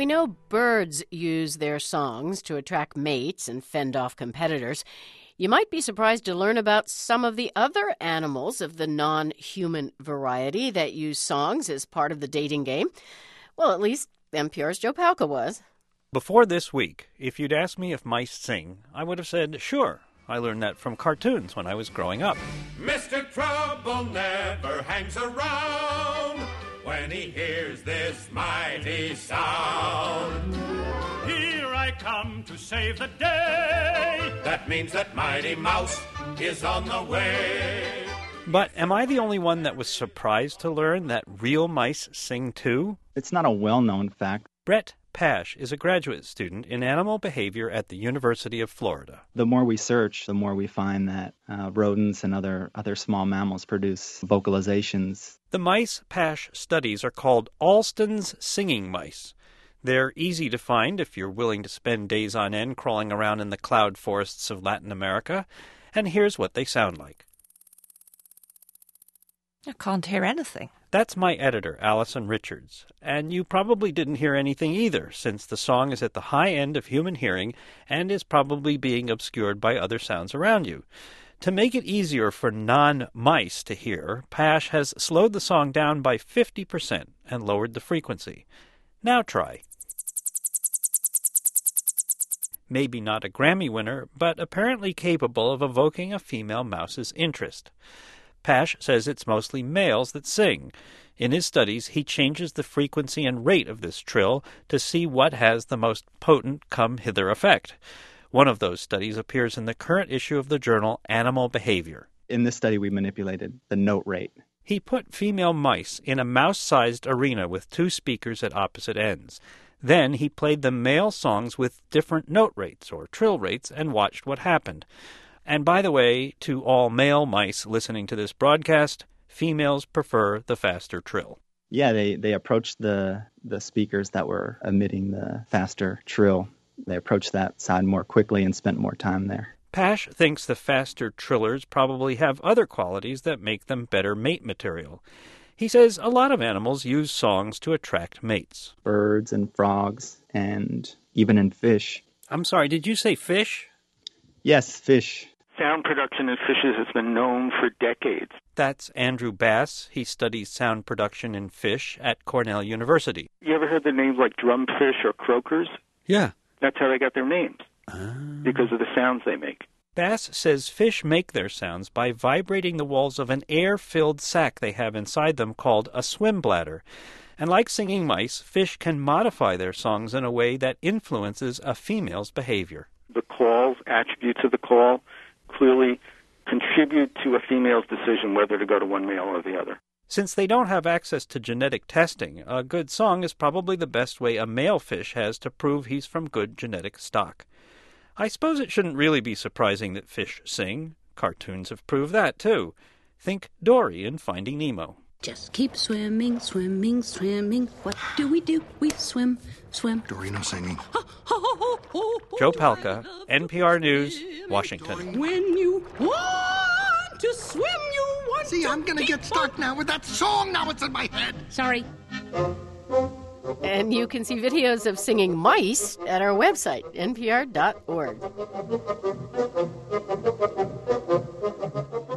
we know birds use their songs to attract mates and fend off competitors. You might be surprised to learn about some of the other animals of the non-human variety that use songs as part of the dating game. Well, at least NPR's Joe Palca was. Before this week, if you'd asked me if mice sing, I would have said, sure. I learned that from cartoons when I was growing up. Mr. Trouble never hangs around when he hears this mighty sound. Here I come to save the day. That means that Mighty Mouse is on the way. But am I the only one that was surprised to learn that real mice sing too? It's not a well-known fact. Brett Pash is a graduate student in animal behavior at the University of Florida. The more we search, the more we find that rodents and other small mammals produce vocalizations. The mice Pash studies are called Alston's singing mice. They're easy to find if you're willing to spend days on end crawling around in the cloud forests of Latin America. And here's what they sound like. I can't hear anything. That's my editor, Allison Richards. And you probably didn't hear anything either, since the song is at the high end of human hearing and is probably being obscured by other sounds around you. To make it easier for non-mice to hear, Pash has slowed the song down by 50% and lowered the frequency. Now try. Maybe not a Grammy winner, but apparently capable of evoking a female mouse's interest. Pash says it's mostly males that sing. In his studies, he changes the frequency and rate of this trill to see what has the most potent come-hither effect. One of those studies appears in the current issue of the journal Animal Behavior. In this study, we manipulated the note rate. He put female mice in a mouse-sized arena with two speakers at opposite ends. Then he played them male songs with different note rates or trill rates and watched what happened. And by the way, to all male mice listening to this broadcast, females prefer the faster trill. Yeah, they approached the speakers that were emitting the faster trill. They approached that side more quickly and spent more time there. Pash thinks the faster trillers probably have other qualities that make them better mate material. He says a lot of animals use songs to attract mates. Birds and frogs and even in fish. I'm sorry, did you say fish? Yes, fish. Sound production in fishes has been known for decades. That's Andrew Bass. He studies sound production in fish at Cornell University. You ever heard the names like drumfish or croakers? Yeah. That's how they got their names, because of the sounds they make. Bass says fish make their sounds by vibrating the walls of an air-filled sac they have inside them called a swim bladder. And like singing mice, fish can modify their songs in a way that influences a female's behavior. The calls, attributes of the call, clearly contribute to a female's decision whether to go to one male or the other. Since they don't have access to genetic testing, a good song is probably the best way a male fish has to prove he's from good genetic stock. I suppose it shouldn't really be surprising that fish sing. Cartoons have proved that, too. Think Dory in Finding Nemo. Just keep swimming, swimming, swimming. What do? We swim, swim. Dory, no singing. Joe Palca, NPR News, Washington. When you want to swim, you want See, I'm going to get stuck now with that song. Now it's in my head. Sorry. And you can see videos of singing mice at our website, npr.org.